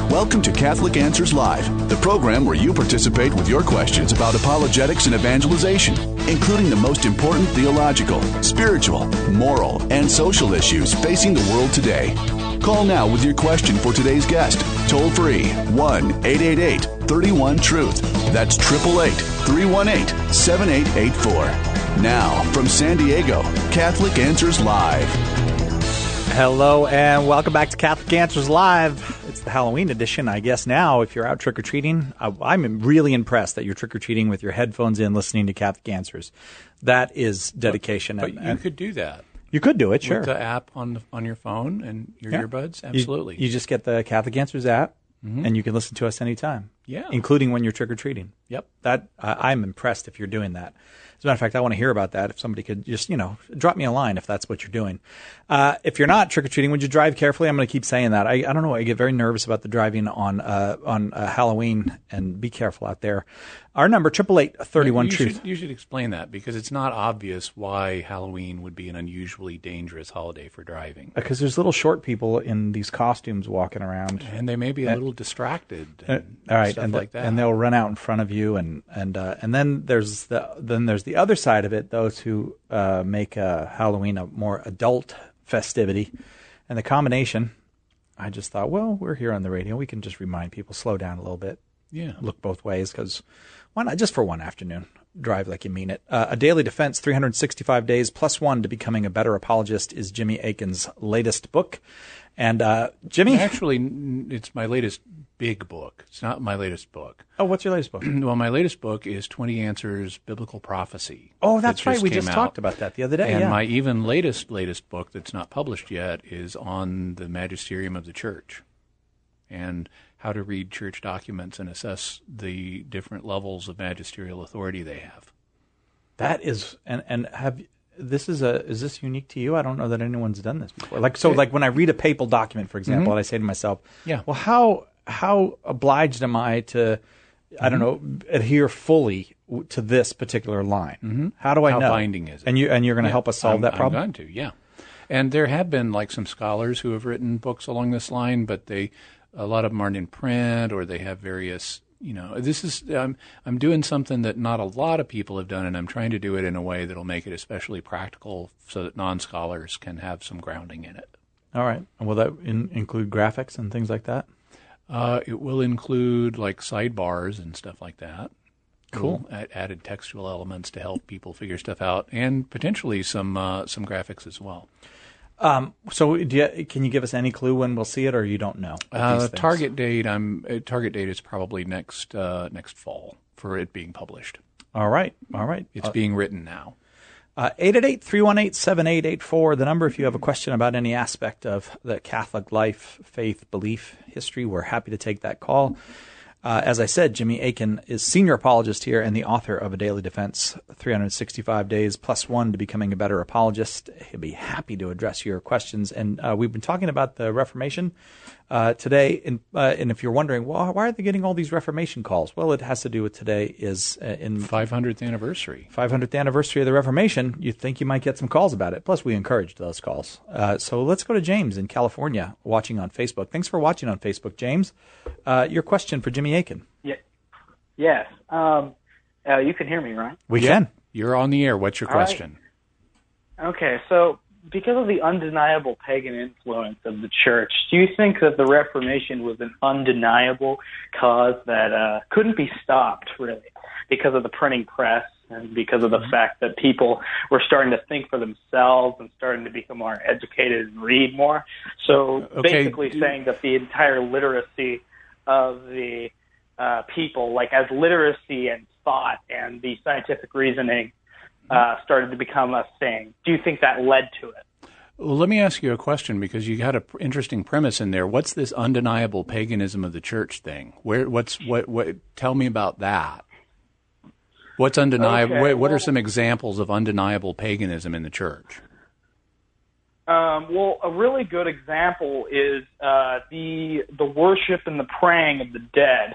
Welcome to Catholic Answers Live, the program where you participate with your questions about apologetics and evangelization, including the most important theological, spiritual, moral, and social issues facing the world today. Call now with your question for today's guest. Toll free 1-888-31-TRUTH. That's 888-318-7884. Now, from San Diego, Catholic Answers Live. Hello and welcome back to Catholic Answers Live. It's the Halloween edition, I guess now, if you're out trick-or-treating. I'm really impressed that you're trick-or-treating with your headphones in, listening to Catholic Answers. That is dedication. But you could do that. You could do it, sure. With the app on your phone and your earbuds, absolutely. You just get the Catholic Answers app, and you can listen to us anytime. Yeah. Including when you're trick-or-treating. Yep. I'm impressed if you're doing that. As a matter of fact, I want to hear about that. If somebody could just, drop me a line if that's what you're doing. If you're not trick-or-treating, would you drive carefully? I'm going to keep saying that. I don't know. I get very nervous about the driving on Halloween, and be careful out there. Our number, 888-31-TRUTH. You should explain that, because it's not obvious why Halloween would be an unusually dangerous holiday for driving. Because there's little short people in these costumes walking around. And they may be a little distracted and all right, stuff like that. And they'll run out in front of you. And then there's the other side of it, those who make Halloween a more adult festivity. And the combination, I just thought, well, we're here on the radio. We can just remind people, slow down a little bit. Yeah. Look both ways, because why not just for one afternoon? Drive like you mean it. A Daily Defense, 365 Days plus one to Becoming a Better Apologist is Jimmy Akin's latest book. And Jimmy? Actually, it's my latest big book. It's not my latest book. Oh, what's your latest book? Well, my latest book is 20 Answers, Biblical Prophecy. Oh, that's right. We just talked about that the other day. And my even latest book that's not published yet is on the magisterium of the church and how to read church documents and assess the different levels of magisterial authority they have. That is, is this unique to you? I don't know that anyone's done this before. Like when I read a papal document, for example, and I say to myself, well, how obliged am I to, I don't know, adhere fully to this particular line? Mm-hmm. How do I know? How binding is it? And you're going to help us solve that problem? I'm going to, yeah. And there have been some scholars who have written books along this line, but a lot of them aren't in print, or they have various, this is, I'm doing something that not a lot of people have done, and I'm trying to do it in a way that'll make it especially practical so that non-scholars can have some grounding in it. All right. And will that include graphics and things like that? It will include sidebars and stuff like that. Cool. Added textual elements to help people figure stuff out, and potentially some graphics as well. So can you give us any clue when we'll see it, or you don't know? Target date is probably next fall for it being published. All right. It's being written now. 888-318-7884, the number if you have a question about any aspect of the Catholic life, faith, belief, history. We're happy to take that call. As I said, Jimmy Akin is senior apologist here and the author of A Daily Defense, 365 Days plus one to Becoming a Better Apologist. He'll be happy to address your questions. And we've been talking about the Reformation today. And if you're wondering, well, why are they getting all these Reformation calls? Well, it has to do with today is in 500th anniversary. 500th anniversary of the Reformation. You'd think you might get some calls about it. Plus, we encouraged those calls. So let's go to James in California watching on Facebook. Thanks for watching on Facebook, James. Your question for Jimmy Akin. Yeah. Yes. You can hear me, right? We can. You're on the air. What's your question? Right. Okay, so because of the undeniable pagan influence of the church, do you think that the Reformation was an undeniable cause that couldn't be stopped, really, because of the printing press and because of the fact that people were starting to think for themselves and starting to become more educated and read more? So basically saying that the entire literacy of the people, as literacy and thought and the scientific reasoning started to become a thing. Do you think that led to it? Well, let me ask you a question, because you had an interesting premise in there. What's this undeniable paganism of the church thing? What? Tell me about that. What's undeniable? Okay, what are some examples of undeniable paganism in the church? Well, a really good example is the worship and the praying of the dead.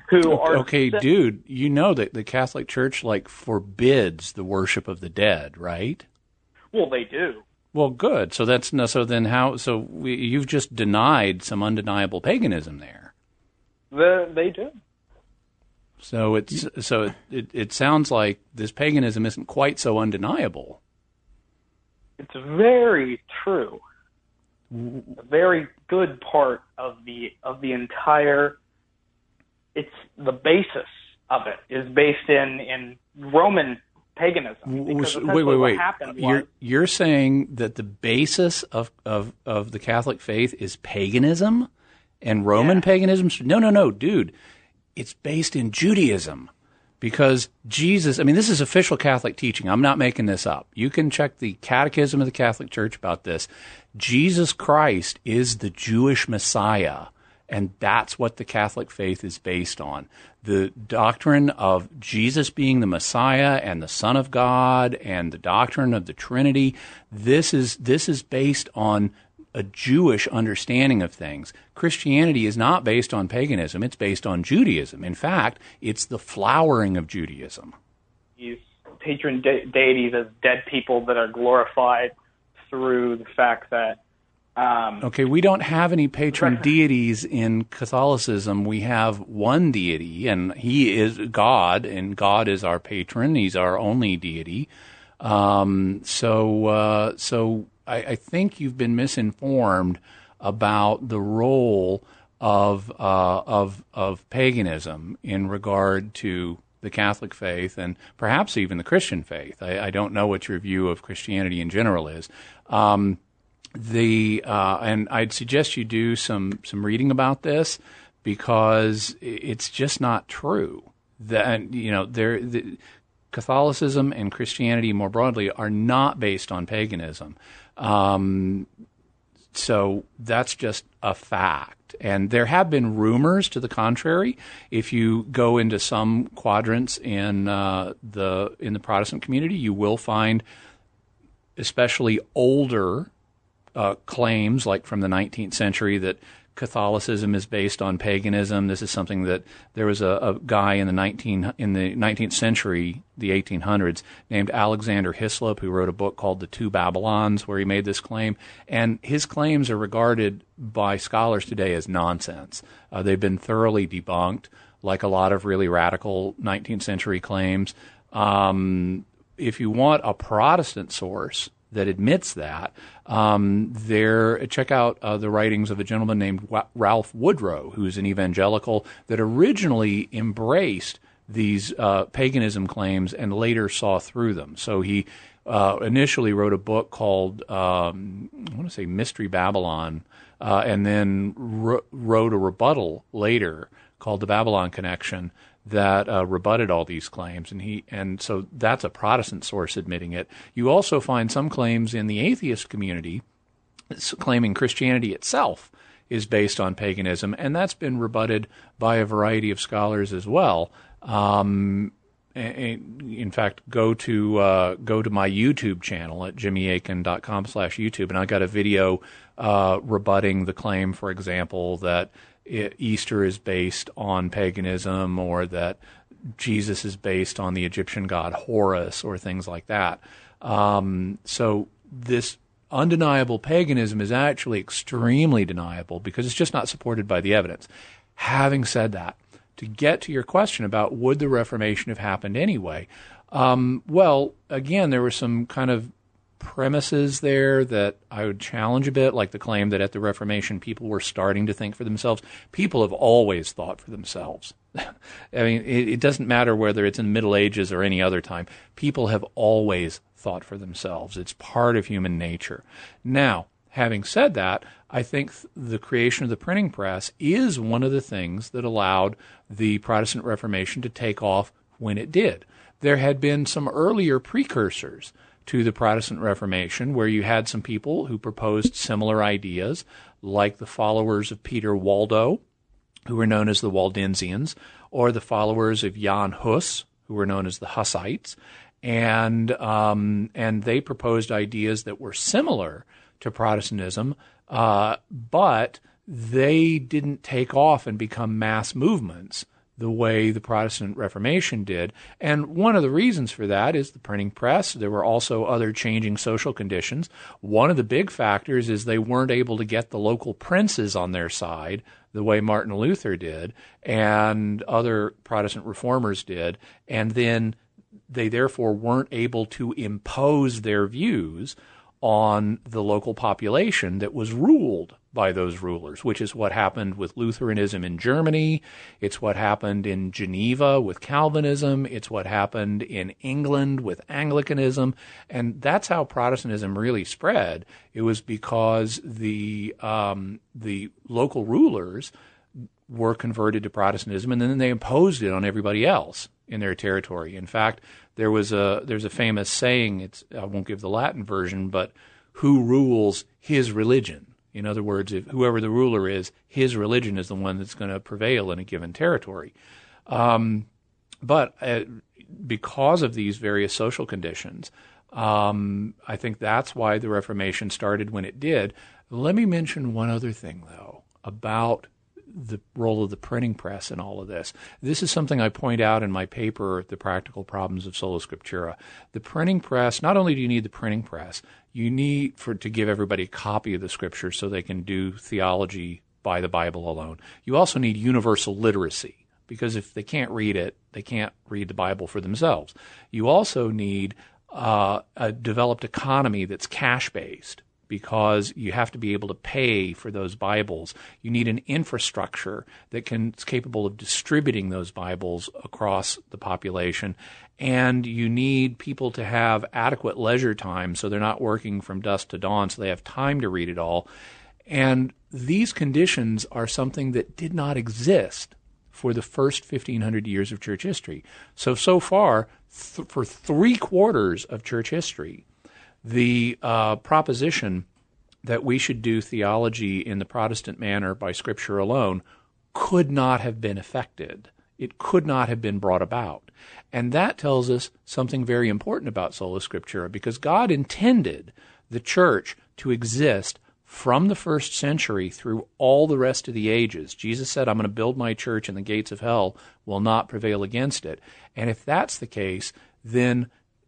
Dude, you know that the Catholic Church forbids the worship of the dead, right? Well, they do. Well, good. You've just denied some undeniable paganism there. They do. So it sounds like this paganism isn't quite so undeniable. It's very true. A very good part of the entire. It's the basis of it is based in Roman paganism. Wait. What happened was, You're saying that the basis of the Catholic faith is paganism and Roman paganism? No, dude. It's based in Judaism because Jesus, this is official Catholic teaching. I'm not making this up. You can check the Catechism of the Catholic Church about this. Jesus Christ is the Jewish Messiah, and that's what the Catholic faith is based on. The doctrine of Jesus being the Messiah and the Son of God and the doctrine of the Trinity, this is based on a Jewish understanding of things. Christianity is not based on paganism. It's based on Judaism. In fact, it's the flowering of Judaism. These patron deities as dead people that are glorified through the fact that... Okay, we don't have any patron deities in Catholicism. We have one deity, and he is God, and God is our patron. He's our only deity. So I think you've been misinformed about the role of paganism in regard to the Catholic faith and perhaps even the Christian faith. I don't know what your view of Christianity in general is. And I'd suggest you do some reading about this because it's just not true. Catholicism and Christianity more broadly are not based on paganism. So that's just a fact. And there have been rumors to the contrary. If you go into some quadrants in the Protestant community, you will find especially older claims, like from the 19th century, that Catholicism is based on paganism. This is something that there was a guy in the 19th century, the 1800s, named Alexander Hislop, who wrote a book called The Two Babylons, where he made this claim. And his claims are regarded by scholars today as nonsense. They've been thoroughly debunked, like a lot of really radical 19th century claims. If you want a Protestant source that admits that, check out the writings of a gentleman named Ralph Woodrow, who's an evangelical that originally embraced these paganism claims and later saw through them. So he initially wrote a book called, I want to say Mystery Babylon, and then wrote a rebuttal later called The Babylon Connection that rebutted all these claims, and so that's a Protestant source admitting it. You also find some claims in the atheist community claiming Christianity itself is based on paganism, and that's been rebutted by a variety of scholars as well. In fact, go to my YouTube channel at jimmyakin.com/YouTube, and I got a video rebutting the claim, for example, that Easter is based on paganism, or that Jesus is based on the Egyptian god Horus, or things like that. So this undeniable paganism is actually extremely deniable because it's just not supported by the evidence. Having said that, to get to your question about would the Reformation have happened anyway, well, again, there were some kind of premises there that I would challenge a bit, like the claim that at the Reformation people were starting to think for themselves. People have always thought for themselves. I mean, it doesn't matter whether it's in the Middle Ages or any other time. People have always thought for themselves. It's part of human nature. Now, having said that, I think the creation of the printing press is one of the things that allowed the Protestant Reformation to take off when it did. There had been some earlier precursors to the Protestant Reformation, where you had some people who proposed similar ideas, like the followers of Peter Waldo, who were known as the Waldensians, or the followers of Jan Hus, who were known as the Hussites, and they proposed ideas that were similar to Protestantism, but they didn't take off and become mass movements. the way the Protestant Reformation did. And one of the reasons for that is the printing press. There were also other changing social conditions. One of the big factors is they weren't able to get the local princes on their side the way Martin Luther did and other Protestant reformers did, and then they therefore weren't able to impose their views on the local population that was ruled by those rulers, which is what happened with Lutheranism in Germany. It's what happened in Geneva with Calvinism. It's what happened in England with Anglicanism. And that's how Protestantism really spread. It was because the local rulers were converted to Protestantism, and then they imposed it on everybody else in their territory. In fact, there's a famous saying, I won't give the Latin version, but who rules his religion? In other words, if whoever the ruler is, his religion is the one that's going to prevail in a given territory. But because of these various social conditions, I think that's why the Reformation started when it did. Let me mention one other thing, though, about the role of the printing press in all of this. This is something I point out in my paper, The Practical Problems of Sola Scriptura. The printing press, not only do you need the printing press, you need to give everybody a copy of the Scripture so they can do theology by the Bible alone. You also need universal literacy, because if they can't read it, they can't read the Bible for themselves. You also need a developed economy that's cash-based, because you have to be able to pay for those Bibles. You need an infrastructure that's capable of distributing those Bibles across the population. And you need people to have adequate leisure time so they're not working from dusk to dawn, so they have time to read it all. And these conditions are something that did not exist for the first 1,500 years of church history. So far, for 3/4 of church history, the proposition that we should do theology in the Protestant manner by Scripture alone could not have been effected. It could not have been brought about. And that tells us something very important about Sola Scriptura, because God intended the church to exist from the first century through all the rest of the ages. Jesus said, I'm going to build my church and the gates of hell will not prevail against it. And if that's the case, then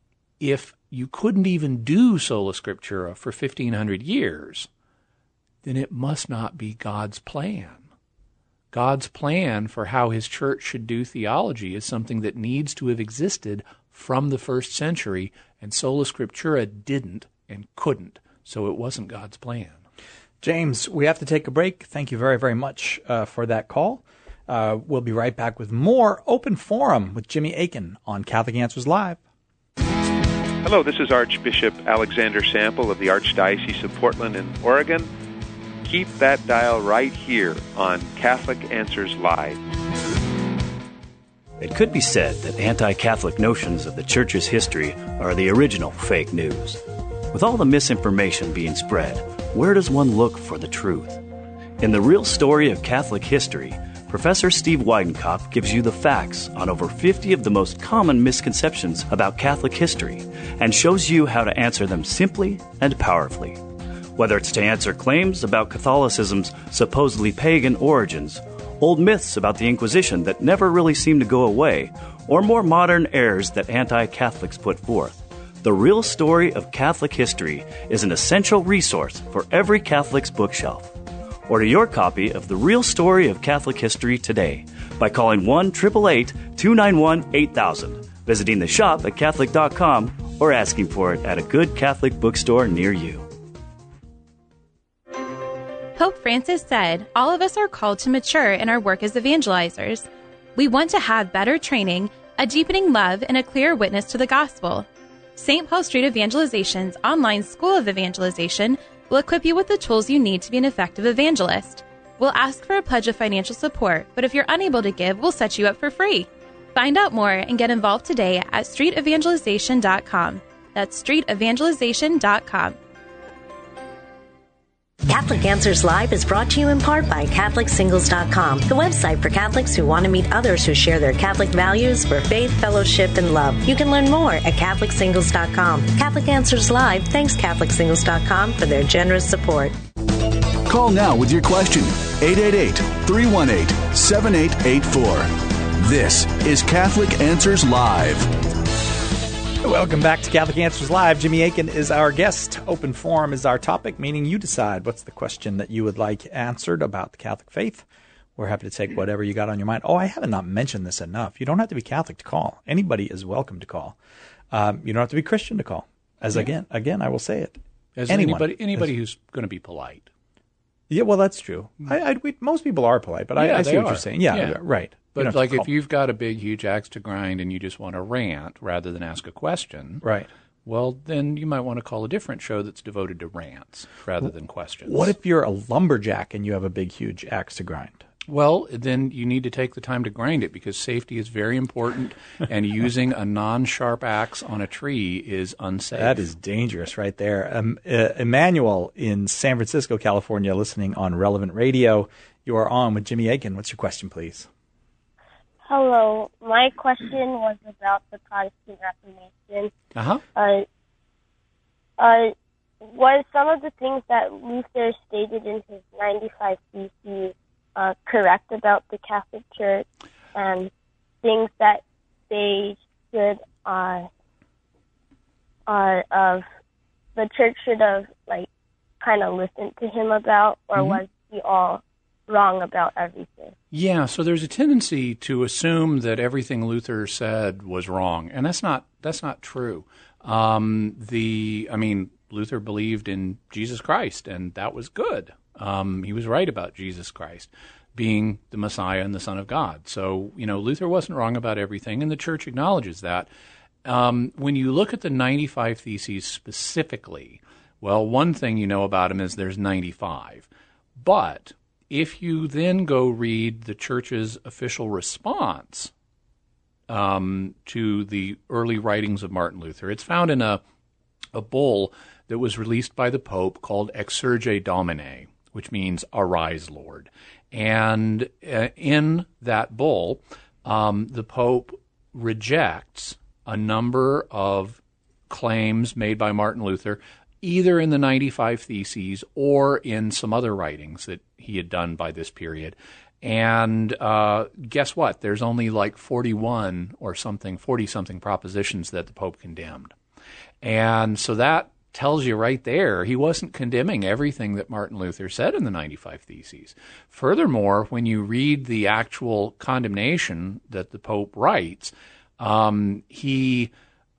if you couldn't even do Sola Scriptura for 1,500 years, then it must not be God's plan. God's plan for how his church should do theology is something that needs to have existed from the first century, and Sola Scriptura didn't and couldn't, so it wasn't God's plan. James, we have to take a break. Thank you very, very much for that call. We'll be right back with more Open Forum with Jimmy Akin on Catholic Answers Live. Hello, this is Archbishop Alexander Sample of the Archdiocese of Portland in Oregon. Keep that dial right here on Catholic Answers Live. It could be said that anti-Catholic notions of the Church's history are the original fake news. With all the misinformation being spread, where does one look for the truth? In The Real Story of Catholic History, Professor Steve Weidenkopf gives you the facts on over 50 of the most common misconceptions about Catholic history and shows you how to answer them simply and powerfully. Whether it's to answer claims about Catholicism's supposedly pagan origins, old myths about the Inquisition that never really seem to go away, or more modern errors that anti-Catholics put forth, The Real Story of Catholic History is an essential resource for every Catholic's bookshelf. Order your copy of The Real Story of Catholic History today by calling 1-888-291-8000, visiting the shop at Catholic.com, or asking for it at a good Catholic bookstore near you. Pope Francis said, all of us are called to mature in our work as evangelizers. We want to have better training, a deepening love, and a clear witness to the gospel. St. Paul Street Evangelization's online School of Evangelization will equip you with the tools you need to be an effective evangelist. We'll ask for a pledge of financial support, but if you're unable to give, we'll set you up for free. Find out more and get involved today at streetevangelization.com. That's streetevangelization.com. Catholic Answers Live is brought to you in part by CatholicSingles.com, the website for Catholics who want to meet others who share their Catholic values for faith, fellowship, and love. You can learn more at CatholicSingles.com. Catholic Answers Live thanks CatholicSingles.com for their generous support. Call now with your question, 888-318-7884. This is Catholic Answers Live. Welcome back to Catholic Answers Live. Jimmy Akin is our guest. Open forum is our topic, meaning you decide what's the question that you would like answered about the Catholic faith. We're happy to take whatever you got on your mind. Oh, I have not mentioned this enough. You don't have to be Catholic to call. Anybody is welcome to call. You don't have to be Christian to call. Again, I will say it. As anybody who's going to be polite. Yeah, well, that's true. Most people are polite, but I see what you're saying. Yeah, right. But like if you've got a big, huge axe to grind and you just want to rant rather than ask a question, right? Well, then you might want to call a different show that's devoted to rants rather than questions. What if you're a lumberjack and you have a big, huge axe to grind? Well, then you need to take the time to grind it because safety is very important, and using a non-sharp axe on a tree is unsafe. That is dangerous right there. Emmanuel in San Francisco, California, listening on Relevant Radio. You are on with Jimmy Akin. What's your question, please? Hello. My question was about the Protestant Reformation. Was some of the things that Luther stated in his 95 Theses correct about the Catholic Church, and things that they should the Church should have kind of listened to him about, or was he all wrong about everything? Yeah, so there's a tendency to assume that everything Luther said was wrong, and that's not true. Luther believed in Jesus Christ, and that was good. He was right about Jesus Christ being the Messiah and the Son of God. So, Luther wasn't wrong about everything, and the Church acknowledges that. When you look at the 95 Theses specifically, well, one thing you know about them is there's 95. But if you then go read the Church's official response to the early writings of Martin Luther, it's found in a bull that was released by the Pope called Exsurge Domine, which means Arise, Lord. And in that bull, the Pope rejects a number of claims made by Martin Luther, either in the 95 Theses or in some other writings that he had done by this period. And guess what? There's only 40-something propositions that the Pope condemned. And so that tells you right there he wasn't condemning everything that Martin Luther said in the 95 Theses. Furthermore, when you read the actual condemnation that the Pope writes, he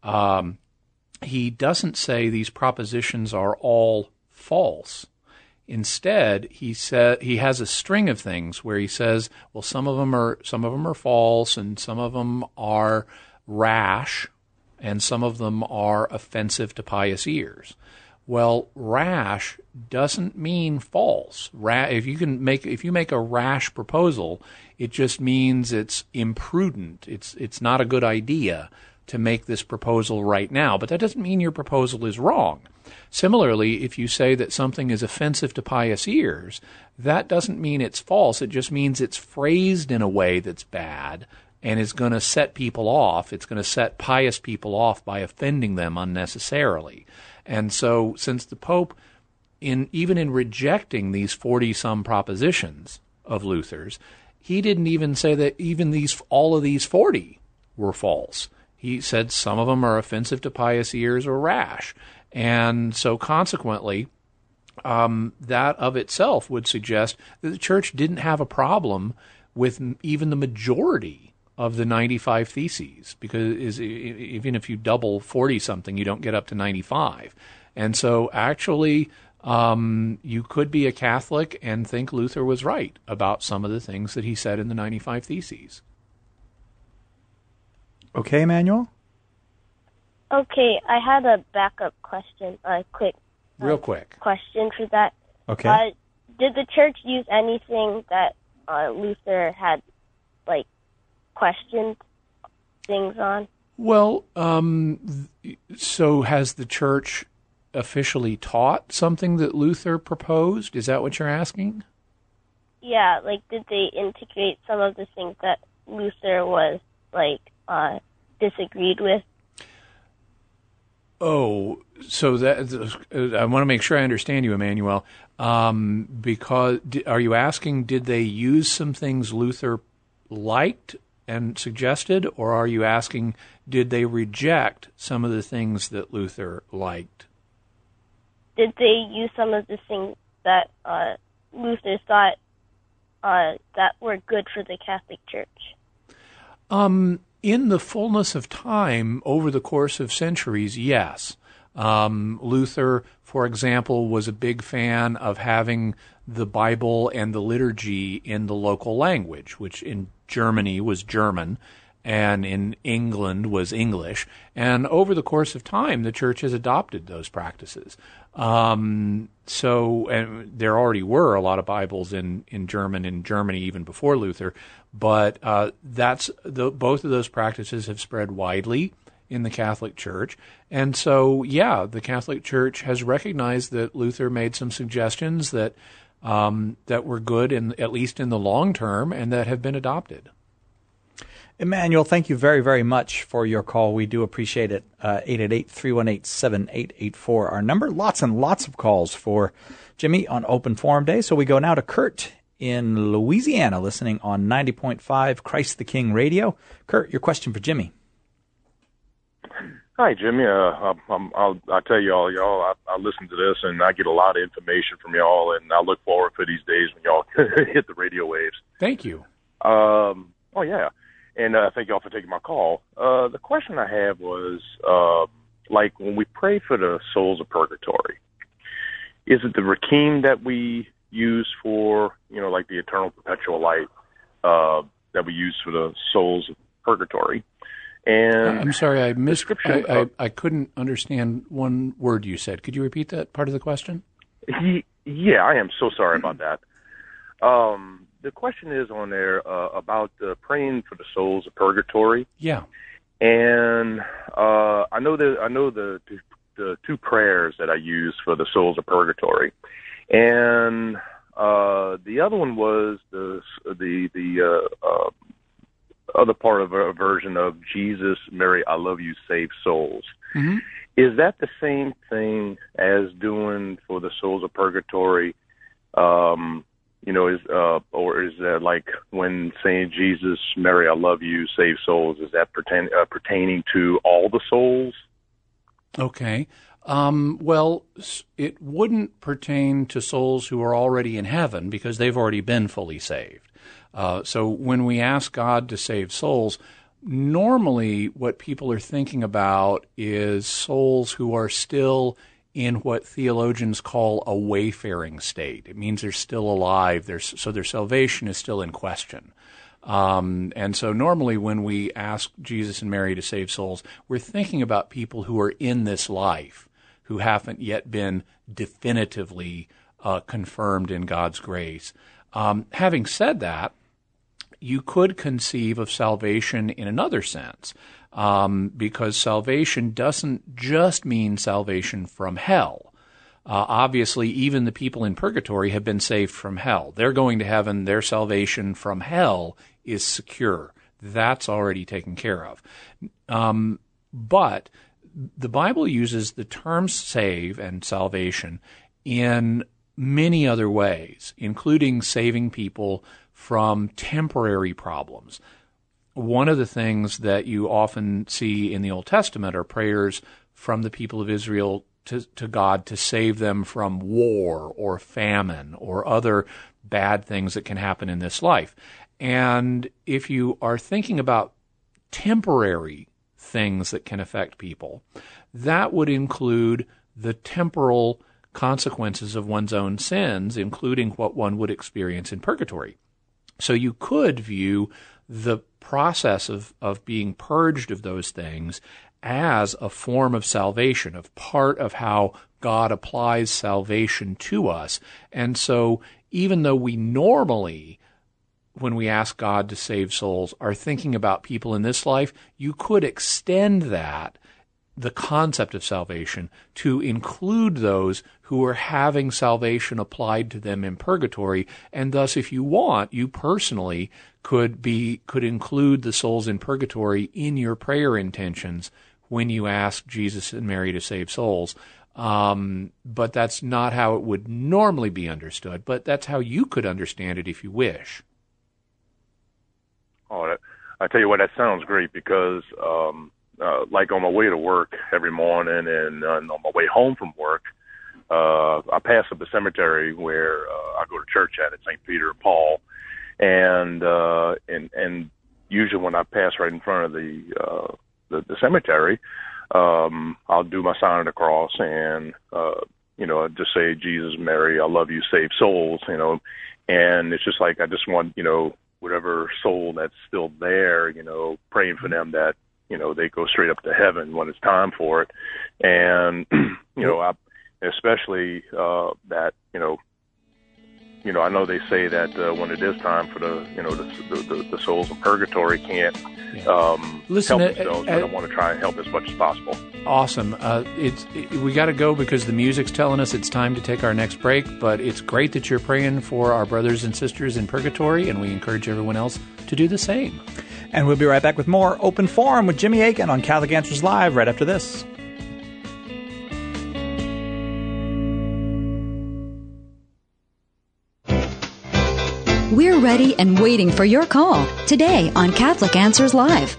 doesn't say these propositions are all false. Instead, he has a string of things where he says, well, some of them are false, and some of them are rash, and some of them are offensive to pious ears. Well, rash doesn't mean false. If you make a rash proposal, it just means it's imprudent. It's not a good idea to make this proposal right now, but that doesn't mean your proposal is wrong. Similarly, if you say that something is offensive to pious ears, that doesn't mean it's false. It just means it's phrased in a way that's bad and is going to set people off. It's going to set pious people off by offending them unnecessarily. And so since the Pope, even in rejecting these 40-some propositions of Luther's, he didn't even say that even all of these 40 were false. He said some of them are offensive to pious ears or rash. And so consequently, that of itself would suggest that the Church didn't have a problem with even the majority of the 95 Theses, because even if you double 40-something, you don't get up to 95. And so actually, you could be a Catholic and think Luther was right about some of the things that he said in the 95 Theses. Okay, Emmanuel? Okay, I had a backup question, real quick question for that. Okay. Did the Church use anything that Luther had, questioned things on? Well, so has the Church officially taught something that Luther proposed? Is that what you're asking? Yeah, did they integrate some of the things that Luther was, disagreed with? Oh, so I want to make sure I understand you, Emmanuel, because are you asking, did they use some things Luther liked and suggested, or are you asking, did they reject some of the things that Luther liked? Did they use some of the things that Luther thought that were good for the Catholic Church? In the fullness of time, over the course of centuries, yes. Luther, for example, was a big fan of having the Bible and the liturgy in the local language, which in Germany was German, and in England was English. And over the course of time, the Church has adopted those practices. And there already were a lot of Bibles in German in Germany even before Luther, but both of those practices have spread widely in the Catholic Church. And so, yeah, the Catholic Church has recognized that Luther made some suggestions that were good, at least in the long term, and that have been adopted. Emmanuel, thank you very, very much for your call. We do appreciate it. 888-318-7884, our number. Lots and lots of calls for Jimmy on Open Forum Day. So we go now to Kurt in Louisiana, listening on 90.5 Christ the King Radio. Kurt, your question for Jimmy. Hi, Jimmy. I'll tell y'all, I listen to this, and I get a lot of information from y'all, and I look forward for these days when y'all hit the radio waves. Thank you. Oh, yeah. And thank y'all for taking my call. The question I have was, like, when we pray for the souls of purgatory, is it the Requiem that we use for, like the eternal perpetual light that we use for the souls of purgatory? And I'm sorry, I missed. I couldn't understand one word you said. Could you repeat that part of the question? Yeah, I am so sorry about that. The question is on there about praying for the souls of purgatory. Yeah, and I know the two prayers that I use for the souls of purgatory, and the other one was the other part of a version of Jesus, Mary, I love you, save souls. Mm-hmm. Is that the same thing as doing for the souls of purgatory? Or is that like when saying Jesus, Mary, I love you, save souls? Is that pertaining to all the souls? Okay. Well, it wouldn't pertain to souls who are already in heaven because they've already been fully saved. So when we ask God to save souls, normally what people are thinking about is souls who are still in what theologians call a wayfaring state. It means they're still alive, so their salvation is still in question. And so normally when we ask Jesus and Mary to save souls, we're thinking about people who are in this life, who haven't yet been definitively confirmed in God's grace. Having said that, you could conceive of salvation in another sense, because salvation doesn't just mean salvation from hell. Obviously, even the people in purgatory have been saved from hell. They're going to heaven. Their salvation from hell is secure. That's already taken care of. But the Bible uses the terms save and salvation in many other ways, including saving people from temporary problems. One of the things that you often see in the Old Testament are prayers from the people of Israel to God to save them from war or famine or other bad things that can happen in this life. And if you are thinking about temporary things that can affect people, that would include the temporal consequences of one's own sins, including what one would experience in purgatory. So you could view the process of being purged of those things as a form of salvation, of part of how God applies salvation to us. And so even though we normally, when we ask God to save souls, are thinking about people in this life, you could extend that, the concept of salvation, to include those who are having salvation applied to them in purgatory. And thus, if you want, you personally could include the souls in purgatory in your prayer intentions when you ask Jesus and Mary to save souls. But that's not how it would normally be understood. But that's how you could understand it if you wish. Oh, I tell you what, that sounds great because, like on my way to work every morning and on my way home from work, I pass up a cemetery where I go to church at St. Peter and Paul, and usually when I pass right in front of the cemetery, I'll do my sign of the cross and just say, Jesus, Mary, I love you, save souls, and it's just like I just want whatever soul that's still there, praying for them that they go straight up to heaven when it's time for it, and I especially that I know they say that when it is time for the souls in purgatory can't help themselves, but I want to try and help as much as possible. Awesome. We got to go because the music's telling us it's time to take our next break, but it's great that you're praying for our brothers and sisters in purgatory, and we encourage everyone else to do the same. And we'll be right back with more Open Forum with Jimmy Akin on Catholic Answers Live right after this. We're ready and waiting for your call today on Catholic Answers Live.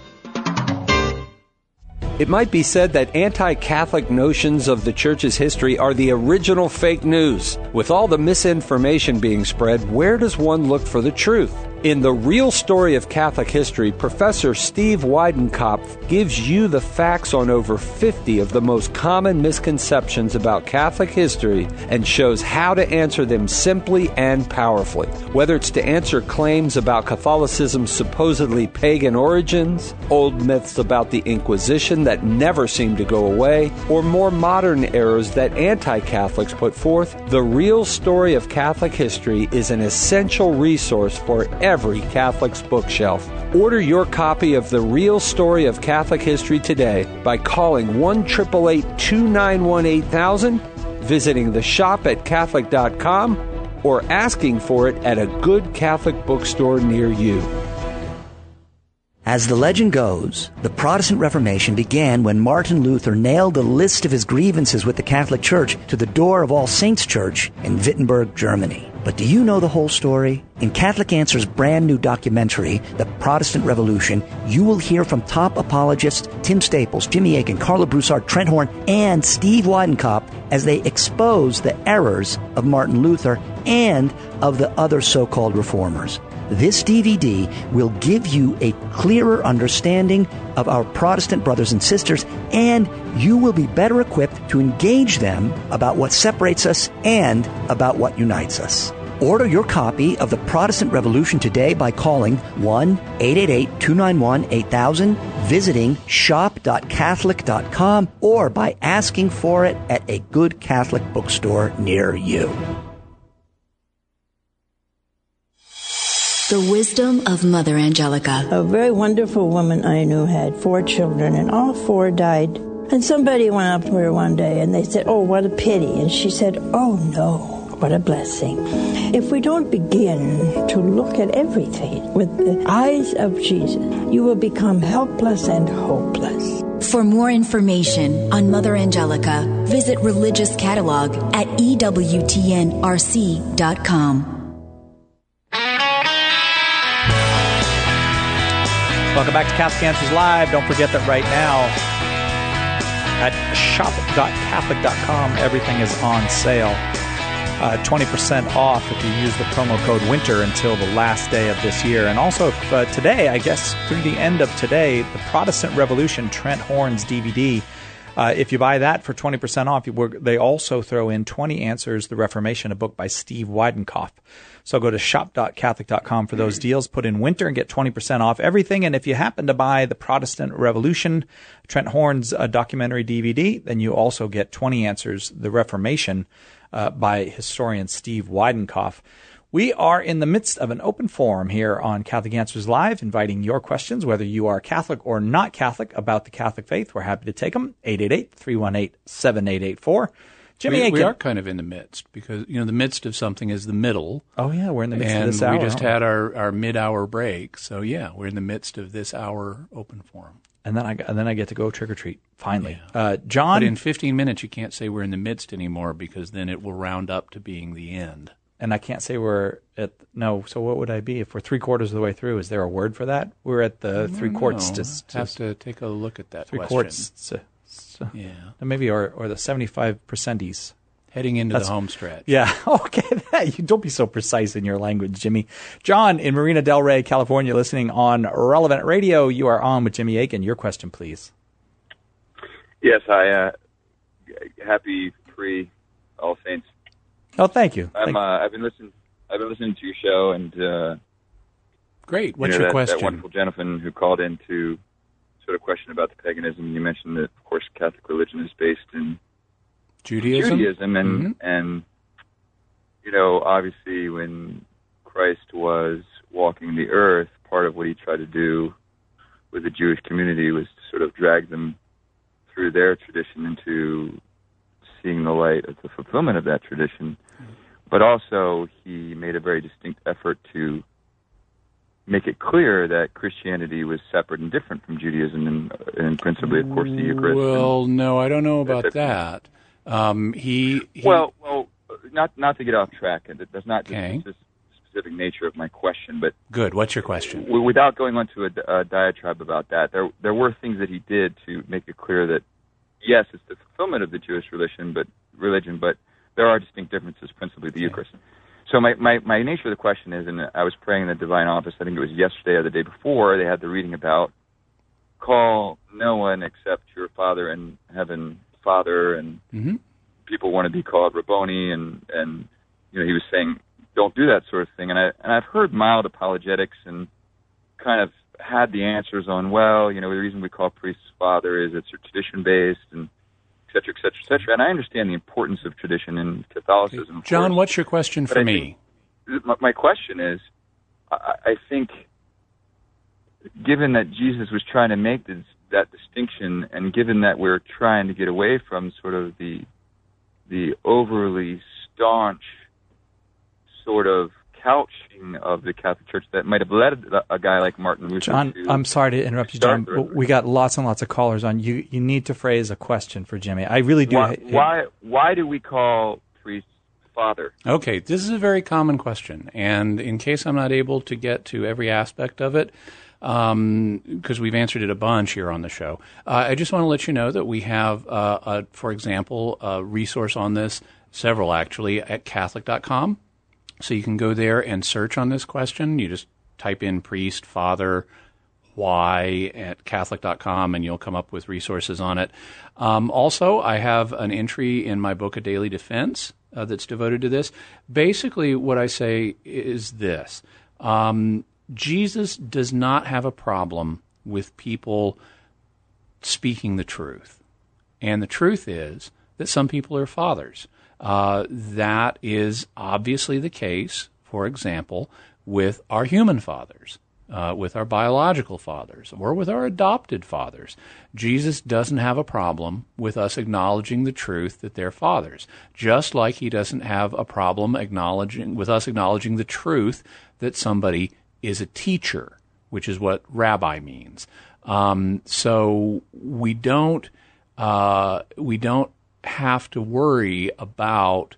It might be said that anti-Catholic notions of the Church's history are the original fake news. With all the misinformation being spread, where does one look for the truth? In The Real Story of Catholic History, Professor Steve Weidenkopf gives you the facts on over 50 of the most common misconceptions about Catholic history and shows how to answer them simply and powerfully. Whether it's to answer claims about Catholicism's supposedly pagan origins, old myths about the Inquisition that never seem to go away, or more modern errors that anti-Catholics put forth, The Real Story of Catholic History is an essential resource for every Catholic's bookshelf. Order your copy of The Real Story of Catholic History today by calling 1-888-291-8000, visiting the shop at Catholic.com, or asking for it at a good Catholic bookstore near you. As the legend goes, the Protestant Reformation began when Martin Luther nailed a list of his grievances with the Catholic Church to the door of All Saints Church in Wittenberg, Germany. But do you know the whole story? In Catholic Answers' brand new documentary, The Protestant Revolution, you will hear from top apologists Tim Staples, Jimmy Akin, Carla Broussard, Trent Horn, and Steve Weidenkopf as they expose the errors of Martin Luther and of the other so-called reformers. This DVD will give you a clearer understanding of our Protestant brothers and sisters, and you will be better equipped to engage them about what separates us and about what unites us. Order your copy of The Protestant Revolution today by calling 1-888-291-8000, visiting shop.catholic.com, or by asking for it at a good Catholic bookstore near you. The wisdom of Mother Angelica. A very wonderful woman I knew had 4 children, and all 4 died. And somebody went up to her one day, and they said, "Oh, what a pity." And she said, "Oh, no, what a blessing." If we don't begin to look at everything with the eyes of Jesus, you will become helpless and hopeless. For more information on Mother Angelica, visit Religious Catalog at EWTNRC.com. Welcome back to Catholic Answers Live. Don't forget that right now at shop.catholic.com, everything is on sale. 20% off if you use the promo code WINTER until the last day of this year. And also today, I guess through the end of today, the Protestant Revolution, Trent Horn's DVD. If you buy that for 20% off, they also throw in 20 Answers, The Reformation, a book by Steve Weidenkopf. So go to shop.catholic.com for those deals. Put in WINTER and get 20% off everything. And if you happen to buy the Protestant Revolution, Trent Horn's documentary DVD, then you also get 20 Answers, The Reformation, by historian Steve Weidenkopf. We are in the midst of an open forum here on Catholic Answers Live, inviting your questions, whether you are Catholic or not Catholic, about the Catholic faith. We're happy to take them. 888-318-7884. Jimmy Akin. We are kind of in the midst because, the midst of something is the middle. Oh, yeah, we're in the midst of this hour. And we just had our mid-hour break. So, yeah, we're in the midst of this hour open forum. And then I get to go trick-or-treat, finally. Yeah. John? But in 15 minutes, you can't say we're in the midst anymore because then it will round up to being the end. and I can't say we're at so what would I be if we're 3/4 of the way through? Is there a word for that? We're at the 3/4. Have to take a look at that. 3/4. Yeah, maybe or the 75%ies. Heading into the home stretch. Yeah. Okay. You don't be so precise in your language, Jimmy. John in Marina Del Rey, California, listening on Relevant Radio. You are on with Jimmy Akin. Your question, please. Yes. Hi. Happy All Saints. Oh, thank you. I've been listening to your show, and great. What's your question? That wonderful gentleman who called in to sort of question about the paganism. You mentioned that, of course, Catholic religion is based in Judaism, and obviously when Christ was walking the earth, part of what he tried to do with the Jewish community was to sort of drag them through their tradition into seeing the light of the fulfillment of that tradition. But also he made a very distinct effort to make it clear that Christianity was separate and different from Judaism, and principally, of course, the Eucharist. Well, no, I don't know about that. Well, not to get off track, and that's not just the specific nature of my question, but good. What's your question? Without going on to a diatribe about that, there were things that he did to make it clear that yes, it's the fulfillment of the Jewish religion, but there are distinct differences, principally the Eucharist. So my nature of the question is, and I was praying in the Divine Office, I think it was yesterday or the day before, they had the reading about call no one except your Father in heaven Father, and people want to be called Rabboni, and he was saying don't do that sort of thing, and I've heard mild apologetics and kind of had the answers on, the reason we call priests Father is it's tradition based, and et cetera, et cetera, et cetera. And I understand the importance of tradition in Catholicism. John, what's your question for me? My question is, I think, given that Jesus was trying to make that distinction, and given that we're trying to get away from sort of the overly staunch sort of couching of the Catholic Church that might have led a guy like Martin Luther. John, I'm sorry to interrupt you, John. We got lots and lots of callers on. You need to phrase a question for Jimmy. I really do. Why do we call priests Father? Okay, this is a very common question, and in case I'm not able to get to every aspect of it, because we've answered it a bunch here on the show, I just want to let you know that we have, for example, a resource on this, several actually, at Catholic.com. So you can go there and search on this question. You just type in priest, father, why at Catholic.com, and you'll come up with resources on it. Also, I have an entry in my book, A Daily Defense, that's devoted to this. Basically, what I say is this. Jesus does not have a problem with people speaking the truth. And the truth is that some people are fathers. That is obviously the case, for example, with our human fathers, with our biological fathers, or with our adopted fathers. Jesus doesn't have a problem with us acknowledging the truth that they're fathers, just like he doesn't have a problem with us acknowledging the truth that somebody is a teacher, which is what rabbi means. So we don't have to worry about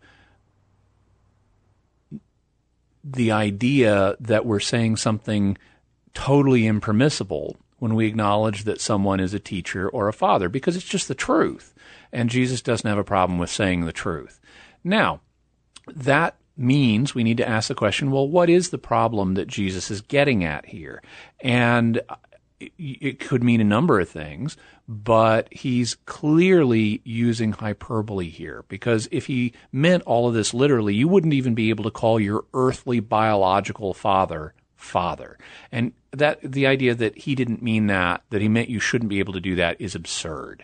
the idea that we're saying something totally impermissible when we acknowledge that someone is a teacher or a father, because it's just the truth. And Jesus doesn't have a problem with saying the truth. Now, that means we need to ask the question, well, what is the problem that Jesus is getting at here? And it could mean a number of things, but he's clearly using hyperbole here, because if he meant all of this literally, you wouldn't even be able to call your earthly biological father father. And that the idea that he didn't mean that he meant you shouldn't be able to do that, is absurd.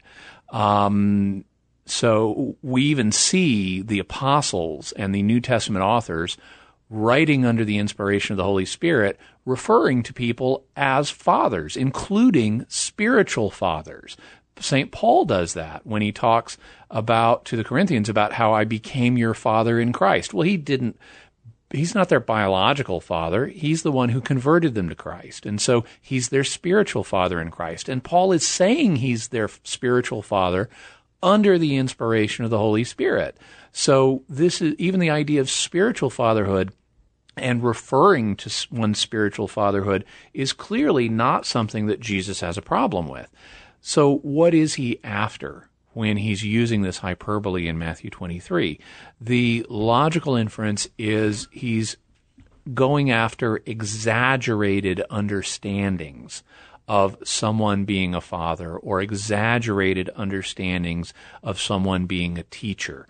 So we even see the apostles and the New Testament authors writing under the inspiration of the Holy Spirit, referring to people as fathers, including spiritual fathers. St. Paul does that when he talks to the Corinthians about how I became your father in Christ. Well, he's not their biological father. He's the one who converted them to Christ. And so he's their spiritual father in Christ. And Paul is saying he's their spiritual father under the inspiration of the Holy Spirit. So this is even the idea of spiritual fatherhood and referring to one's spiritual fatherhood is clearly not something that Jesus has a problem with. So what is he after when he's using this hyperbole in Matthew 23? The logical inference is he's going after exaggerated understandings of someone being a father or exaggerated understandings of someone being a teacher.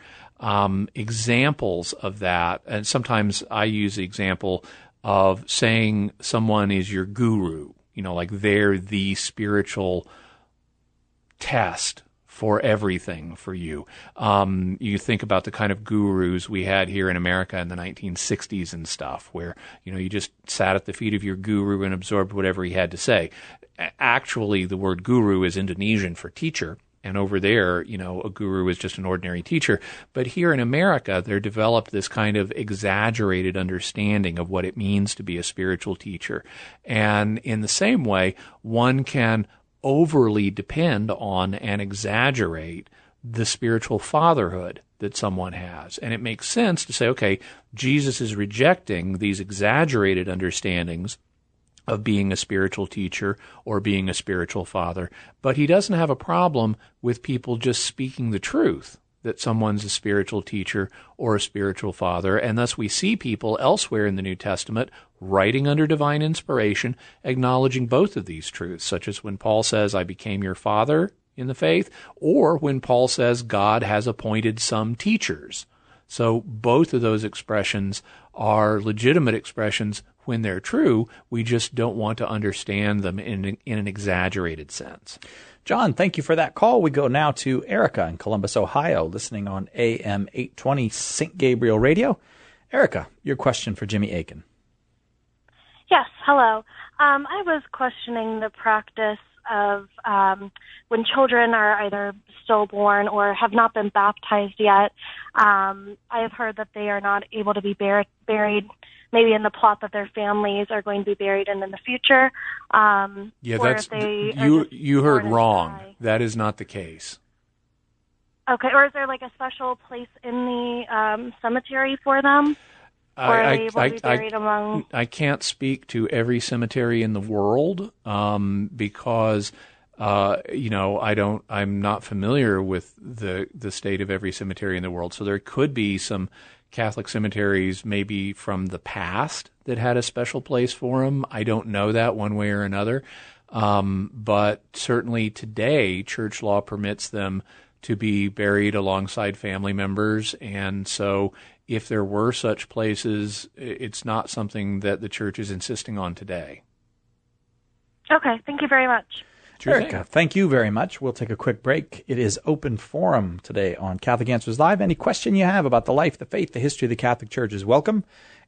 Examples of that, and sometimes I use the example of saying someone is your guru, like they're the spiritual test for everything for you. You think about the kind of gurus we had here in America in the 1960s and stuff, where, you just sat at the feet of your guru and absorbed whatever he had to say. Actually, the word guru is Indonesian for teacher. And over there, a guru is just an ordinary teacher. But here in America, there developed this kind of exaggerated understanding of what it means to be a spiritual teacher. And in the same way, one can overly depend on and exaggerate the spiritual fatherhood that someone has. And it makes sense to say, okay, Jesus is rejecting these exaggerated understandings of being a spiritual teacher or being a spiritual father, but he doesn't have a problem with people just speaking the truth that someone's a spiritual teacher or a spiritual father, and thus we see people elsewhere in the New Testament writing under divine inspiration, acknowledging both of these truths, such as when Paul says, I became your father in the faith, or when Paul says God has appointed some teachers. So both of those expressions are legitimate expressions when they're true. We just don't want to understand them in an exaggerated sense. John, thank you for that call. We go now to Erica in Columbus, Ohio, listening on AM 820 St. Gabriel Radio. Erica, your question for Jimmy Akin. Yes, hello. I was questioning the practice of when children are either stillborn or have not been baptized yet. I have heard that they are not able to be buried maybe in the plot that their families are going to be buried in the future. You heard wrong. That is not the case. Okay, or is there like a special place in the cemetery for them? Or are they able to be buried among... I can't speak to every cemetery in the world because I'm not familiar with the state of every cemetery in the world. So there could be some Catholic cemeteries maybe from the past that had a special place for them. I don't know that one way or another. But certainly today, church law permits them to be buried alongside family members. And so if there were such places, it's not something that the church is insisting on today. Okay, thank you very much. Erica, thank you very much. We'll take a quick break. It is open forum today on Catholic Answers Live. Any question you have about the life, the faith, the history of the Catholic Church is welcome.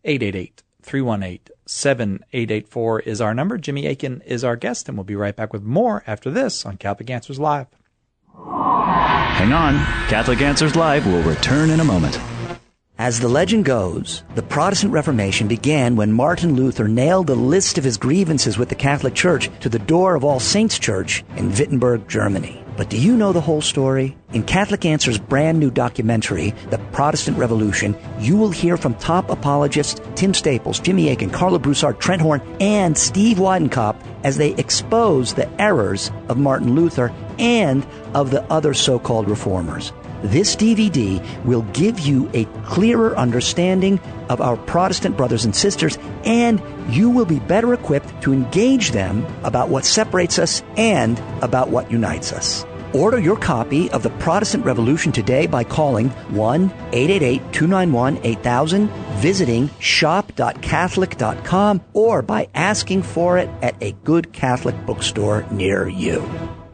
888-318-7884 is our number. Jimmy Akin is our guest, and we'll be right back with more after this on Catholic Answers Live. Hang on. Catholic Answers Live will return in a moment. As the legend goes, the Protestant Reformation began when Martin Luther nailed a list of his grievances with the Catholic Church to the door of All Saints Church in Wittenberg, Germany. But do you know the whole story? In Catholic Answers' brand new documentary, The Protestant Revolution, you will hear from top apologists Tim Staples, Jimmy Akin, Carlo Broussard, Trent Horn, and Steve Weidenkopf as they expose the errors of Martin Luther and of the other so-called reformers. This DVD will give you a clearer understanding of our Protestant brothers and sisters, and you will be better equipped to engage them about what separates us and about what unites us. Order your copy of The Protestant Revolution today by calling 1-888-291-8000, visiting shop.catholic.com, or by asking for it at a good Catholic bookstore near you.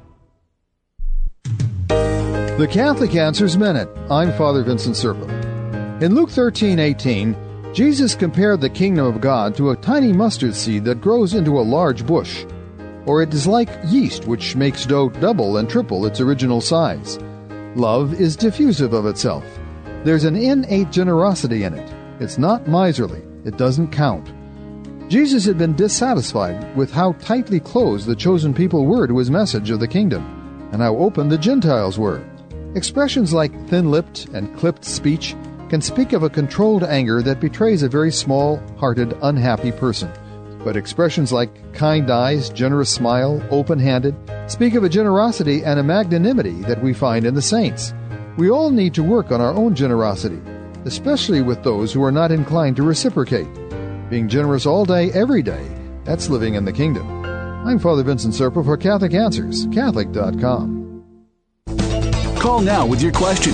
The Catholic Answers Minute. I'm Father Vincent Serpa. In Luke 13:18, Jesus compared the kingdom of God to a tiny mustard seed that grows into a large bush. Or it is like yeast, which makes dough double and triple its original size. Love is diffusive of itself. There's an innate generosity in it. It's not miserly. It doesn't count. Jesus had been dissatisfied with how tightly closed the chosen people were to his message of the kingdom, and how open the Gentiles were. Expressions like thin-lipped and clipped speech can speak of a controlled anger that betrays a very small-hearted, unhappy person. But expressions like kind eyes, generous smile, open-handed speak of a generosity and a magnanimity that we find in the saints. We all need to work on our own generosity, especially with those who are not inclined to reciprocate. Being generous all day, every day, that's living in the kingdom. I'm Father Vincent Serpa for Catholic Answers, Catholic.com. Call now with your question,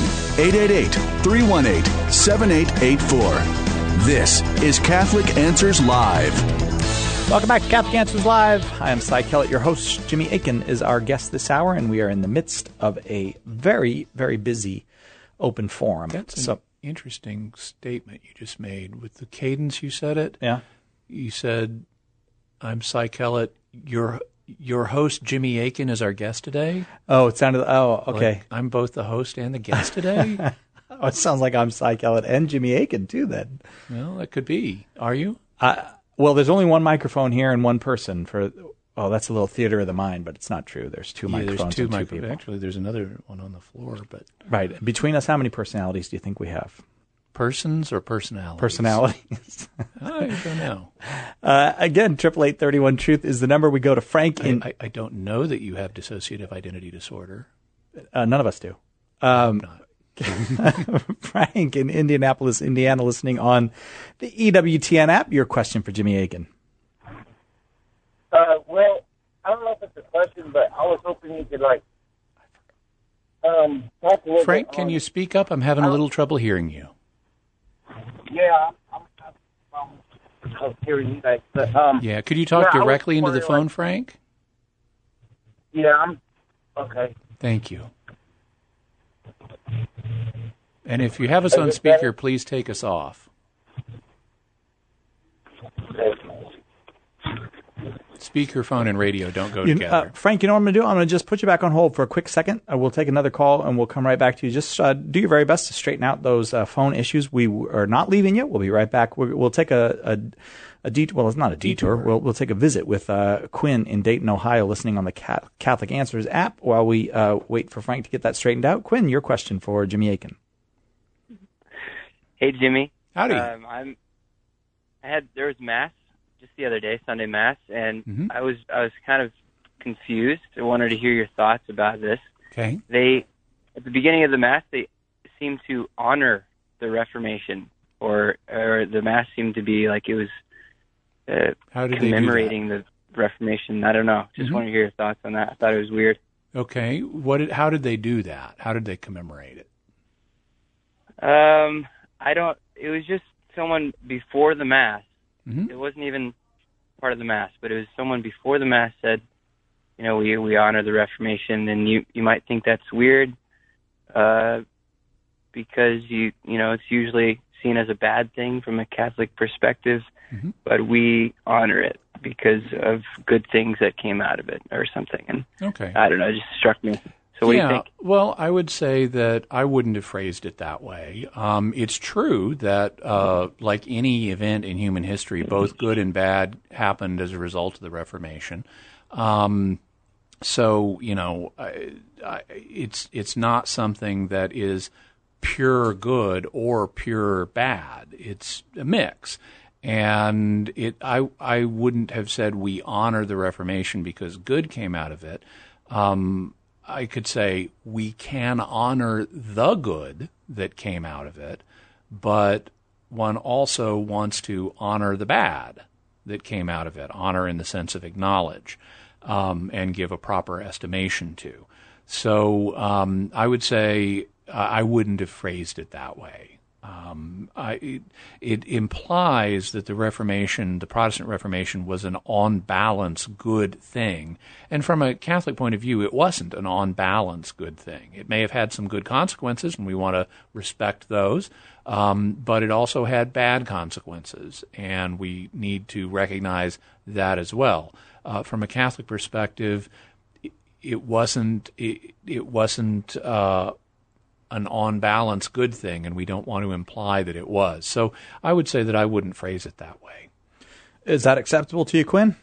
888-318-7884. This is Catholic Answers Live. Welcome back to Catholic Answers Live. I am Cy Kellett, your host. Jimmy Akin is our guest this hour, and we are in the midst of a very, very busy open forum. That's an interesting statement you just made. With the cadence you said it, yeah. You said, I'm Cy Kellett, your host, Jimmy Akin, is our guest today. Oh, it sounded, okay. Like I'm both the host and the guest today? Oh, it sounds like I'm Cy Kellett and Jimmy Akin, too, then. Well, that could be. Are you? Well, there's only one microphone here and one person for. Oh, that's a little theater of the mind, but it's not true. There's two microphones. There's two and two microphones. people. Actually, there's another one on the floor, but right between us, how many personalities do you think we have? Persons or personalities? Personalities. I don't know. Again, 888-31-TRUTH is the number. We go to Frank in. I don't know that you have dissociative identity disorder. None of us do. Not. Frank in Indianapolis, Indiana, listening on the EWTN app. Your question for Jimmy Akin. Well, I don't know if it's a question, but I was hoping you could, talk a little Frank, bit can you speak up? I'm having a little trouble hearing you. Yeah, I'm hearing you guys. But, yeah, could you talk directly into the phone, Frank? Yeah, I'm okay. Thank you. And if you have us on speaker, please take us off. Speakerphone and radio don't go together. Frank, you know what I'm going to do? I'm going to just put you back on hold for a quick second. We'll take another call, and we'll come right back to you. Just do your very best to straighten out those phone issues. We are not leaving you. We'll be right back. We'll take a detour. Well, it's not a detour. We'll take a visit with Quinn in Dayton, Ohio, listening on the Catholic Answers app while we wait for Frank to get that straightened out. Quinn, your question for Jimmy Akin. Hey, Jimmy. Howdy. There was Mass just the other day, Sunday Mass, and I was kind of confused. I wanted to hear your thoughts about this. Okay. At the beginning of the Mass, they seemed to honor the Reformation, or the Mass seemed to be like it was commemorating the Reformation. I don't know. Just want to hear your thoughts on that. I thought it was weird. Okay. How did they do that? How did they commemorate it? It was just someone before the Mass. Mm-hmm. It wasn't even part of the Mass, but it was someone before the Mass said, we honor the Reformation, and you might think that's weird, because it's usually seen as a bad thing from a Catholic perspective, but we honor it because of good things that came out of it or something. And okay. I don't know, it just struck me. So what do you think? Well, I would say that I wouldn't have phrased it that way. It's true that, like any event in human history, both good and bad happened as a result of the Reformation. So, it's not something that is pure good or pure bad. It's a mix. And I wouldn't have said we honor the Reformation because good came out of it. I could say we can honor the good that came out of it, but one also wants to honor the bad that came out of it, honor in the sense of acknowledge, and give a proper estimation to. So I would say I wouldn't have phrased it that way. It implies that the Reformation, the Protestant Reformation, was an on balance good thing. And from a Catholic point of view, it wasn't an on balance good thing. It may have had some good consequences, and we want to respect those, but it also had bad consequences, and we need to recognize that as well. From a Catholic perspective, it wasn't an on-balance good thing, and we don't want to imply that it was. So I would say that I wouldn't phrase it that way. Is that acceptable to you, Quinn?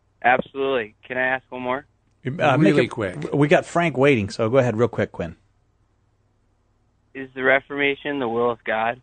Absolutely. Can I ask one more? Really quick. We got Frank waiting, so go ahead real quick, Quinn. is the Reformation the will of God?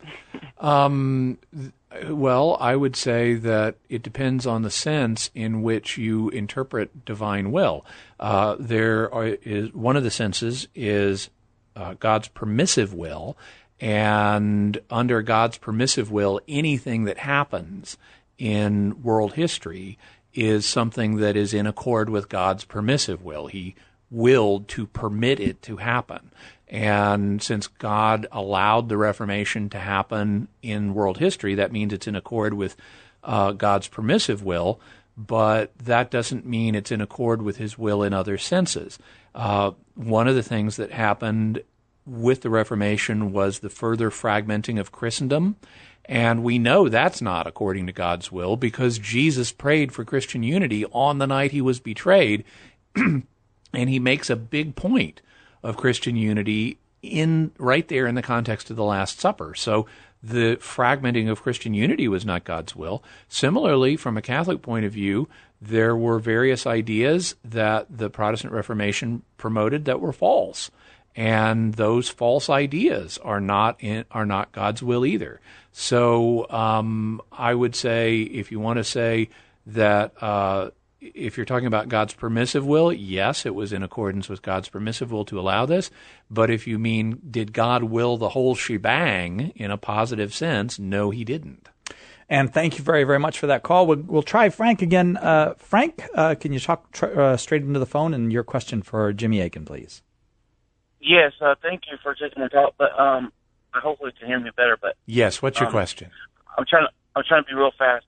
Well, I would say that it depends on the sense in which you interpret divine will. One of the senses is God's permissive will, and under God's permissive will, anything that happens in world history is something that is in accord with God's permissive will. He willed to permit it to happen. And since God allowed the Reformation to happen in world history, that means it's in accord with God's permissive will, but that doesn't mean it's in accord with his will in other senses. One of the things that happened with the Reformation was the further fragmenting of Christendom, and we know that's not according to God's will because Jesus prayed for Christian unity on the night he was betrayed, and he makes a big point of Christian unity right there in the context of the Last Supper. So the fragmenting of Christian unity was not God's will. Similarly, from a Catholic point of view, there were various ideas that the Protestant Reformation promoted that were false, and those false ideas are not God's will either. So I would say, if you want to say that if you're talking about God's permissive will, yes, it was in accordance with God's permissive will to allow this. But if you mean, did God will the whole shebang in a positive sense? No, he didn't. And thank you very, very much for that call. We'll try Frank again. Frank, can you talk straight into the phone? And your question for Jimmy Akin, please. Yes, thank you for taking the call. But hopefully you can hear me better. But yes, what's your question? I'm trying to be real fast.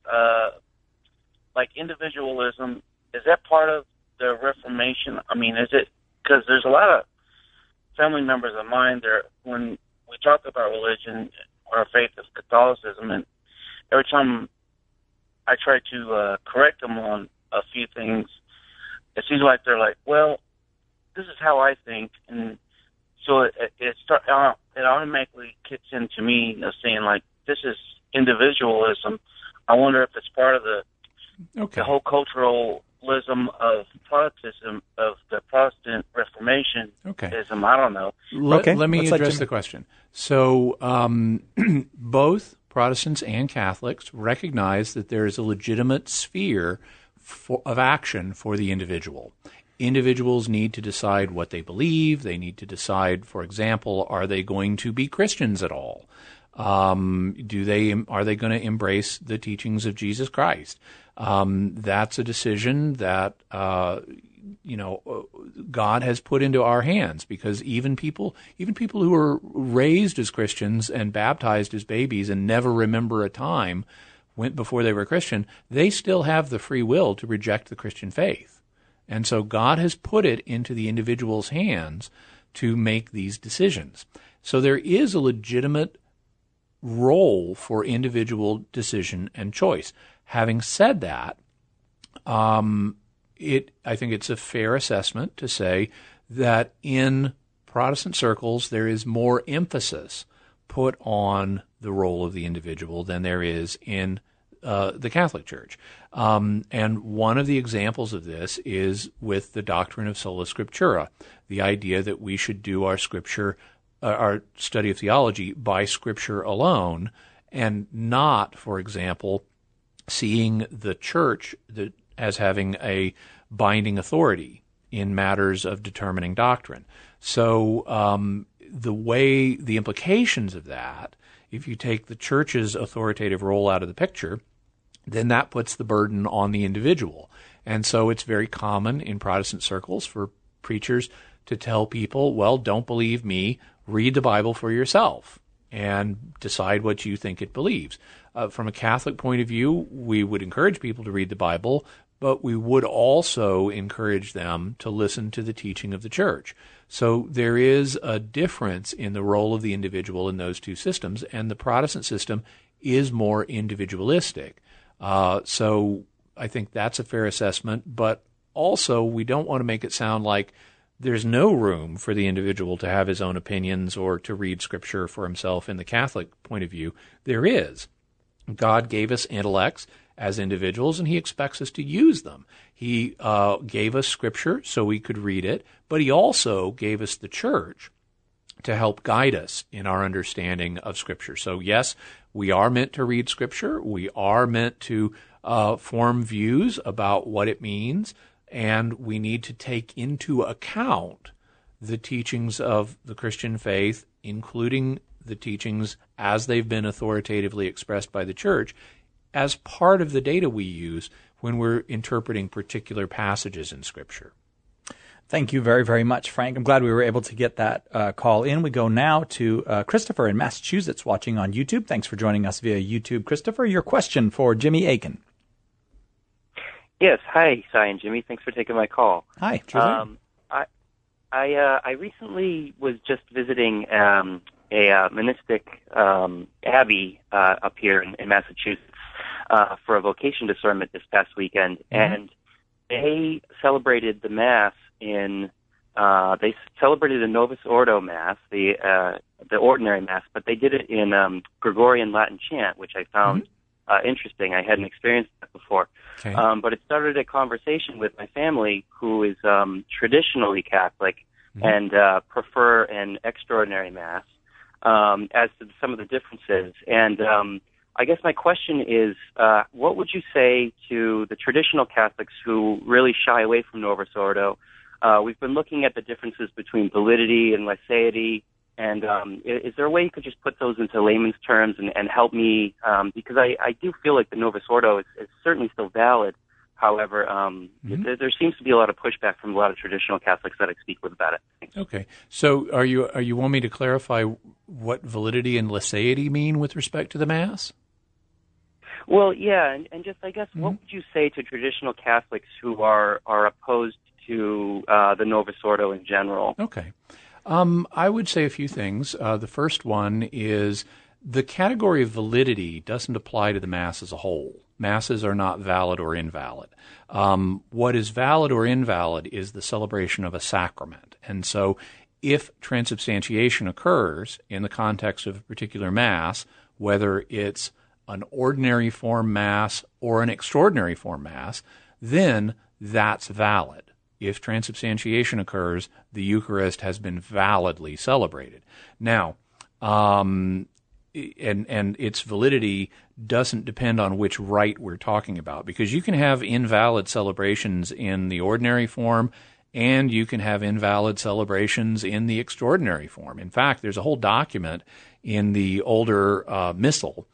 Like individualism, is that part of the Reformation? I mean, is it? Because there's a lot of family members of mine there, when we talk about religion or our faith as Catholicism, and every time I try to correct them on a few things, it seems like they're like, well, this is how I think, and so it automatically kicks into me of saying, like, this is individualism. I wonder if it's part of the whole culturalism of Protestantism, of the Protestant Reformation. I don't know. Let me address the question. So both Protestants and Catholics recognize that there is a legitimate sphere of action for the individual. Individuals need to decide what they believe. They need to decide, for example, are they going to be Christians at all? Are they going to embrace the teachings of Jesus Christ? That's a decision that God has put into our hands, because even people who were raised as Christians and baptized as babies and never remember a time before they were Christian, they still have the free will to reject the Christian faith. And so God has put it into the individual's hands to make these decisions. So there is a legitimate role for individual decision and choice. Having said that, I think it's a fair assessment to say that in Protestant circles there is more emphasis put on the role of the individual than there is in the Catholic Church. And one of the examples of this is with the doctrine of sola scriptura, the idea that we should do our study of theology by Scripture alone, and not, for example, seeing the Church as having a binding authority in matters of determining doctrine. So the implications of that, if you take the Church's authoritative role out of the picture, then that puts the burden on the individual. And so it's very common in Protestant circles for preachers to tell people, well, don't believe me, read the Bible for yourself and decide what you think it believes. From a Catholic point of view, we would encourage people to read the Bible, but we would also encourage them to listen to the teaching of the Church. So there is a difference in the role of the individual in those two systems, and the Protestant system is more individualistic. So I think that's a fair assessment, but also we don't want to make it sound like there's no room for the individual to have his own opinions or to read Scripture for himself. In the Catholic point of view, there is. God gave us intellects as individuals, and he expects us to use them. He gave us Scripture so we could read it, but he also gave us the Church to help guide us in our understanding of Scripture. So yes, we are meant to read Scripture. We are meant to form views about what it means, and we need to take into account the teachings of the Christian faith, including the teachings as they've been authoritatively expressed by the Church, as part of the data we use when we're interpreting particular passages in Scripture. Thank you very, very much, Frank. I'm glad we were able to get that call in. We go now to Christopher in Massachusetts watching on YouTube. Thanks for joining us via YouTube, Christopher. Your question for Jimmy Akin. Yes. Hi, Cy and Jimmy. Thanks for taking my call. Hi. I recently was just visiting a monastic abbey up here in Massachusetts for a vocation discernment this past weekend, and they celebrated the Mass they celebrated the Novus Ordo Mass, the ordinary Mass, but they did it in Gregorian Latin chant, which I found interesting. I hadn't experienced that before. Okay. But it started a conversation with my family, who is traditionally Catholic and prefer an extraordinary Mass, as to some of the differences. And I guess my question is, what would you say to the traditional Catholics who really shy away from Novus Ordo? We've been looking at the differences between validity and laicity, and is there a way you could just put those into layman's terms and help me? Because I do feel like the Novus Ordo is certainly still valid. However, there seems to be a lot of pushback from a lot of traditional Catholics that I speak with about it. Thanks. Okay. So are you want me to clarify what validity and laicity mean with respect to the Mass? Well, yeah, and just I guess what would you say to traditional Catholics who are opposed to the Novus Ordo in general? Okay. I would say a few things. The first one is the category of validity doesn't apply to the Mass as a whole. Masses are not valid or invalid. What is valid or invalid is the celebration of a sacrament. And so if transubstantiation occurs in the context of a particular Mass, whether it's an ordinary form Mass or an extraordinary form Mass, then that's valid. If transubstantiation occurs, the Eucharist has been validly celebrated. Now, and its validity doesn't depend on which rite we're talking about, because you can have invalid celebrations in the ordinary form, and you can have invalid celebrations in the extraordinary form. In fact, there's a whole document in the older Missal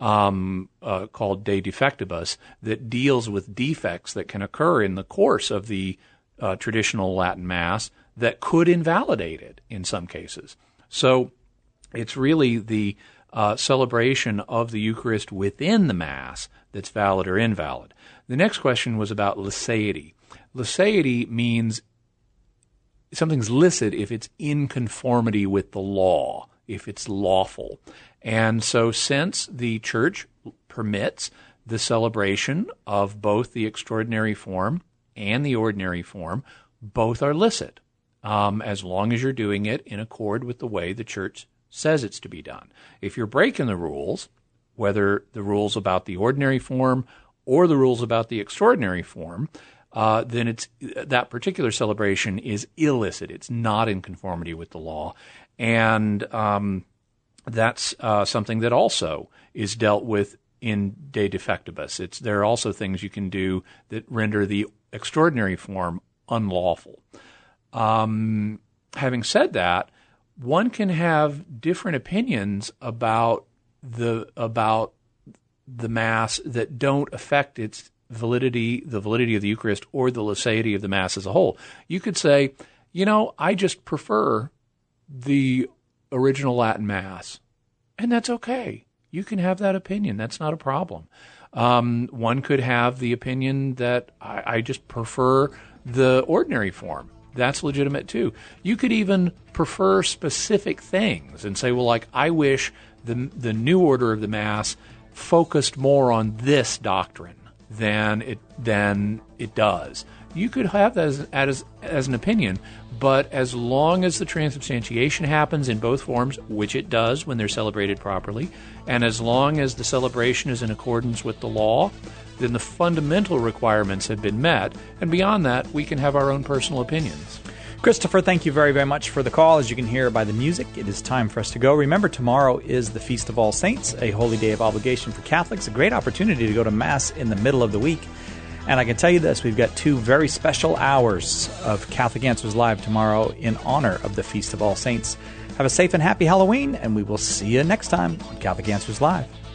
called De Defectibus that deals with defects that can occur in the course of the traditional Latin Mass that could invalidate it in some cases. So it's really the celebration of the Eucharist within the Mass that's valid or invalid. The next question was about laicity. Laicity means something's licit if it's in conformity with the law, if it's lawful. And so since the Church permits the celebration of both the extraordinary form and the ordinary form, both are licit, as long as you're doing it in accord with the way the Church says it's to be done. If you're breaking the rules, whether the rules about the ordinary form or the rules about the extraordinary form, then that particular celebration is illicit. It's not in conformity with the law. And that's something that also is dealt with in De Defectibus. There are also things you can do that render the extraordinary form unlawful. Having said that, one can have different opinions about the Mass that don't affect its validity, the validity of the Eucharist, or the laicity of the Mass as a whole. You could say, I just prefer the original Latin Mass, and that's okay. You can have that opinion. That's not a problem. One could have the opinion that I just prefer the ordinary form. That's legitimate too. You could even prefer specific things and say, well, I wish the new order of the Mass focused more on this doctrine than it does. You could have that as an opinion, but as long as the transubstantiation happens in both forms, which it does when they're celebrated properly, and as long as the celebration is in accordance with the law, then the fundamental requirements have been met, and beyond that, we can have our own personal opinions. Christopher, thank you very, very much for the call. As you can hear by the music, it is time for us to go. Remember, tomorrow is the Feast of All Saints, a holy day of obligation for Catholics, a great opportunity to go to Mass in the middle of the week. And I can tell you this, we've got 2 very special hours of Catholic Answers Live tomorrow in honor of the Feast of All Saints. Have a safe and happy Halloween, and we will see you next time on Catholic Answers Live.